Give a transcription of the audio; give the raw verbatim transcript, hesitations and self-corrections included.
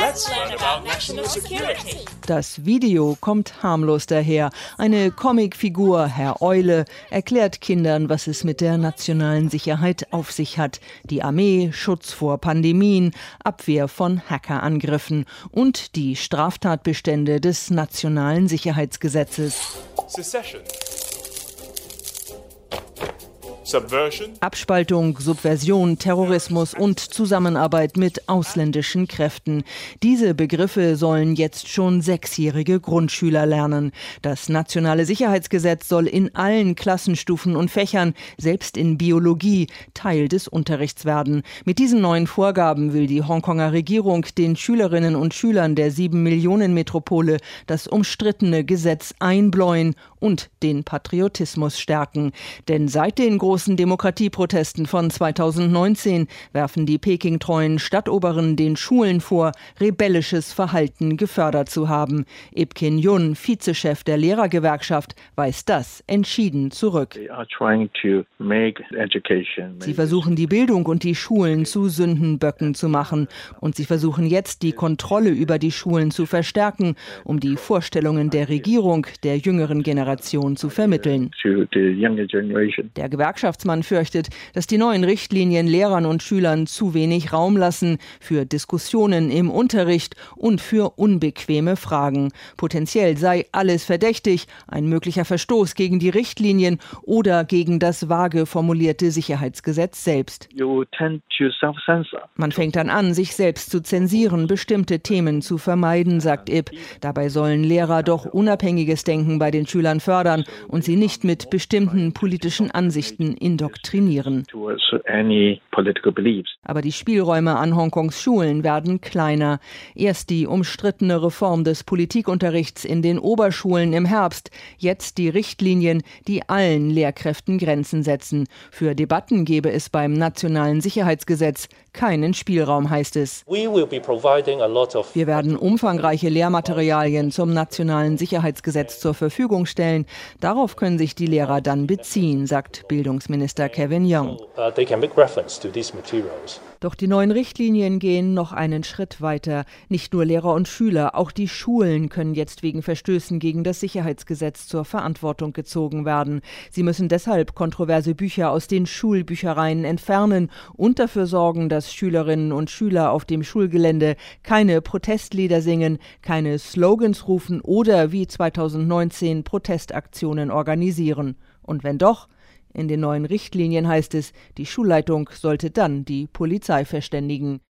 Let's learn about national security. Das Video kommt harmlos daher. Eine Comicfigur, Herr Eule, erklärt Kindern, was es mit der nationalen Sicherheit auf sich hat. Die Armee, Schutz vor Pandemien, Abwehr von Hackerangriffen und die Straftatbestände des nationalen Sicherheitsgesetzes. Secession. Subversion. Abspaltung, Subversion, Terrorismus und Zusammenarbeit mit ausländischen Kräften. Diese Begriffe sollen jetzt schon sechsjährige Grundschüler lernen. Das nationale Sicherheitsgesetz soll in allen Klassenstufen und Fächern, selbst in Biologie, Teil des Unterrichts werden. Mit diesen neuen Vorgaben will die Hongkonger Regierung den Schülerinnen und Schülern der sieben Millionen Metropole das umstrittene Gesetz einbläuen und den Patriotismus stärken. Denn seit den großen Demokratieprotesten von zweitausendneunzehn werfen die Peking-treuen Stadtoberen den Schulen vor, rebellisches Verhalten gefördert zu haben. Ip Kin-yun, Vizechef der Lehrergewerkschaft, weist das entschieden zurück. Sie versuchen, die Bildung und die Schulen zu Sündenböcken zu machen. Und sie versuchen jetzt, die Kontrolle über die Schulen zu verstärken, um die Vorstellungen der Regierung der jüngeren Generation zu vermitteln. Der Gewerkschaftsmann fürchtet, dass die neuen Richtlinien Lehrern und Schülern zu wenig Raum lassen für Diskussionen im Unterricht und für unbequeme Fragen. Potenziell sei alles verdächtig, ein möglicher Verstoß gegen die Richtlinien oder gegen das vage formulierte Sicherheitsgesetz selbst. Man fängt dann an, sich selbst zu zensieren, bestimmte Themen zu vermeiden, sagt Ip. Dabei sollen Lehrer doch unabhängiges Denken bei den Schülern fördern und sie nicht mit bestimmten politischen Ansichten indoktrinieren. Aber die Spielräume an Hongkongs Schulen werden kleiner. Erst die umstrittene Reform des Politikunterrichts in den Oberschulen im Herbst, jetzt die Richtlinien, die allen Lehrkräften Grenzen setzen. Für Debatten gebe es beim nationalen Sicherheitsgesetz keinen Spielraum, heißt es. Wir werden umfangreiche Lehrmaterialien zum nationalen Sicherheitsgesetz zur Verfügung stellen. Darauf können sich die Lehrer dann beziehen, sagt Bildungsminister Kevin Yeung. Doch die neuen Richtlinien gehen noch einen Schritt weiter. Nicht nur Lehrer und Schüler, auch die Schulen können jetzt wegen Verstößen gegen das Sicherheitsgesetz zur Verantwortung gezogen werden. Sie müssen deshalb kontroverse Bücher aus den Schulbüchereien entfernen und dafür sorgen, dass Schülerinnen und Schüler auf dem Schulgelände keine Protestlieder singen, keine Slogans rufen oder wie zweitausendneunzehn Protestaktionen organisieren. Und wenn doch, in den neuen Richtlinien heißt es, die Schulleitung sollte dann die Polizei verständigen.